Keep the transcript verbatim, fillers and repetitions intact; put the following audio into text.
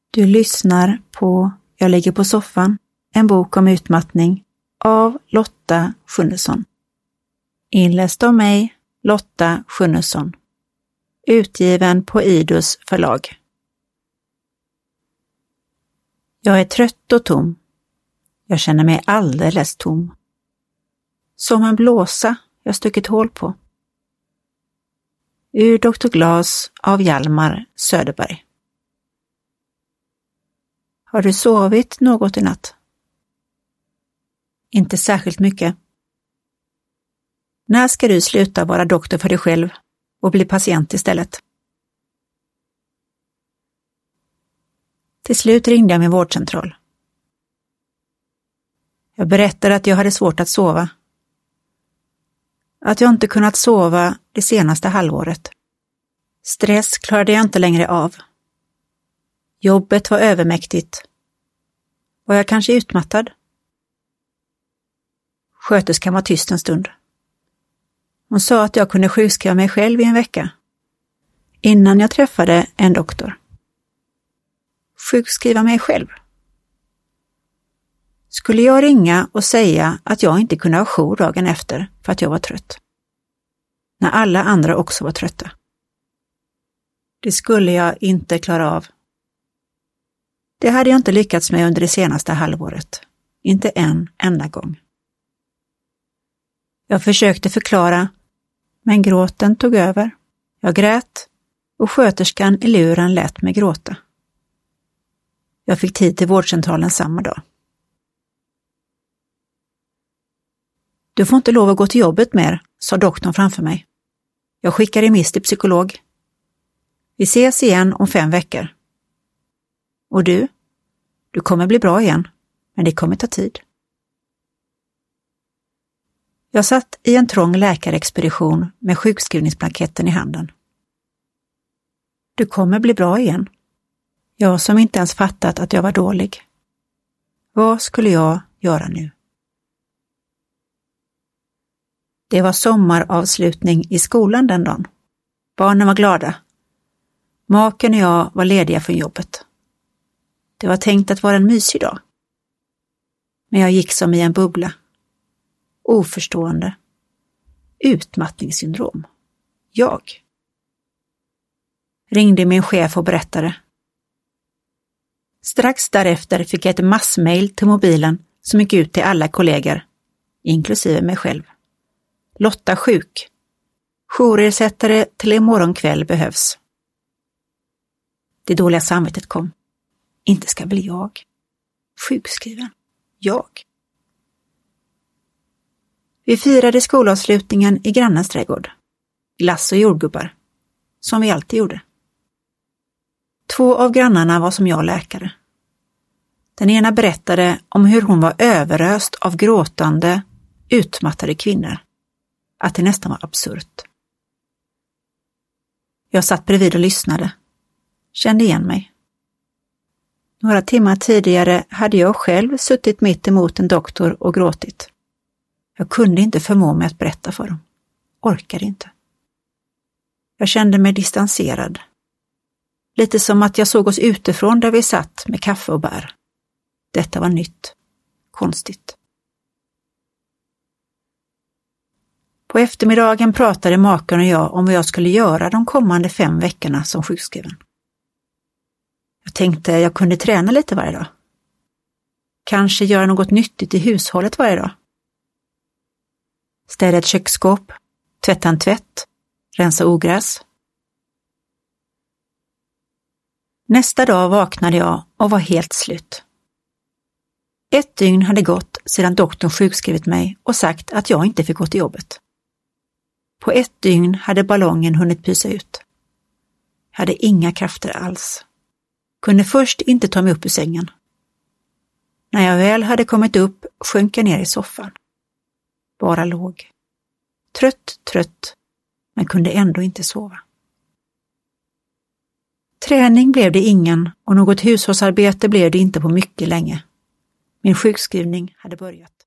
Du lyssnar på Jag ligger på soffan, en bok om utmattning av Lotta Schunnesson. Inläst av mig, Lotta Schunnesson. Utgiven på Idus förlag. Jag är trött och tom. Jag känner mig alldeles tom. Som en blåsa jag stuckit hål på. Ur doktor Glas av Hjalmar Söderberg. Har du sovit något i natt? Inte särskilt mycket. När ska du sluta vara doktor för dig själv och bli patient istället? Till slut ringde jag min vårdcentral. Jag berättade att jag hade svårt att sova. Att jag inte kunnat sova det senaste halvåret. Stress klarade jag inte längre av. Jobbet var övermäktigt. Var jag kanske utmattad? Sköterskan var tyst en stund. Hon sa att jag kunde sjukskriva mig själv i en vecka. Innan jag träffade en doktor. Sjukskriva mig själv? Skulle jag ringa och säga att jag inte kunde ha jour dagen efter för att jag var trött? När alla andra också var trötta. Det skulle jag inte klara av. Det hade jag inte lyckats med under det senaste halvåret. Inte en enda gång. Jag försökte förklara, men gråten tog över. Jag grät och sköterskan i luren lät mig gråta. Jag fick tid till vårdcentralen samma dag. Du får inte lov att gå till jobbet mer, sa doktorn framför mig. Jag skickar remiss till psykolog. Vi ses igen om fem veckor. Och du? Du kommer bli bra igen, men det kommer ta tid. Jag satt i en trång läkarexpedition med sjukskrivningsblanketten i handen. Du kommer bli bra igen. Jag som inte ens fattat att jag var dålig. Vad skulle jag göra nu? Det var sommaravslutning i skolan den dagen. Barnen var glada. Maken och jag var lediga från jobbet. Det var tänkt att vara en mysig dag. Men jag gick som i en bubbla. Oförstående. Utmattningssyndrom. Jag. Ringde min chef och berättade. Strax därefter fick jag ett massmail till mobilen som gick ut till alla kollegor, inklusive mig själv. Lotta sjuk. Jourersättare till imorgon kväll behövs. Det dåliga samvetet kom. Inte ska väl jag. Sjukskriven. Jag. Vi firade skolavslutningen i grannens trädgård. Glass och jordgubbar. Som vi alltid gjorde. Två av grannarna var som jag läkare. Den ena berättade om hur hon var överöst av gråtande, utmattade kvinnor. Att det nästan var absurt. Jag satt bredvid och lyssnade. Kände igen mig. Några timmar tidigare hade jag själv suttit mitt emot en doktor och gråtit. Jag kunde inte förmå mig att berätta för dem. Orkade inte. Jag kände mig distanserad. Lite som att jag såg oss utifrån där vi satt med kaffe och bär. Detta var nytt. Konstigt. På eftermiddagen pratade maken och jag om vad jag skulle göra de kommande fem veckorna som sjukskriven. Jag tänkte jag kunde träna lite varje dag. Kanske göra något nyttigt i hushållet varje dag. Städa ett köksskåp, tvätta en tvätt, rensa ogräs. Nästa dag vaknade jag och var helt slut. Ett dygn hade gått sedan doktorn sjukskrivit mig och sagt att jag inte fick gå till jobbet. På ett dygn hade ballongen hunnit pysa ut. Jag hade inga krafter alls. Kunde först inte ta mig upp ur sängen. När jag väl hade kommit upp sjönk jag ner i soffan. Bara låg. Trött, trött, men kunde ändå inte sova. Träning blev det ingen och något hushållsarbete blev det inte på mycket länge. Min sjukskrivning hade börjat.